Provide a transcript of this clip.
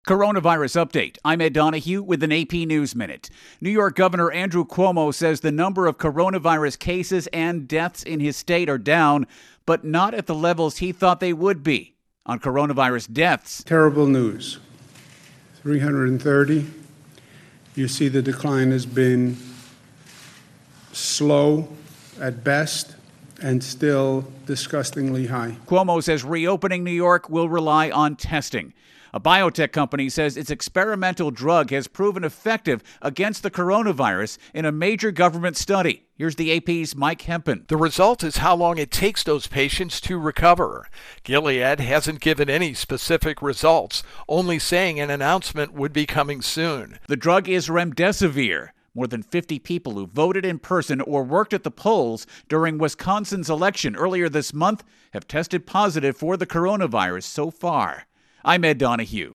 Coronavirus update. I'm Ed Donahue with an AP News Minute. New York Governor Andrew Cuomo says the number of coronavirus cases and deaths in his state are down, but not at the levels he thought they would be. On coronavirus deaths, terrible news. 330. You see the decline has been slow at best and still disgustingly high. Cuomo says reopening New York will rely on testing. A biotech company says its experimental drug has proven effective against the coronavirus in a major government study. Here's the AP's Mike Hempen. The result is how long it takes those patients to recover. Gilead hasn't given any specific results, only saying an announcement would be coming soon. The drug is remdesivir. More than 50 people who voted in person or worked at the polls during Wisconsin's election earlier this month have tested positive for the coronavirus so far. I'm Ed Donahue.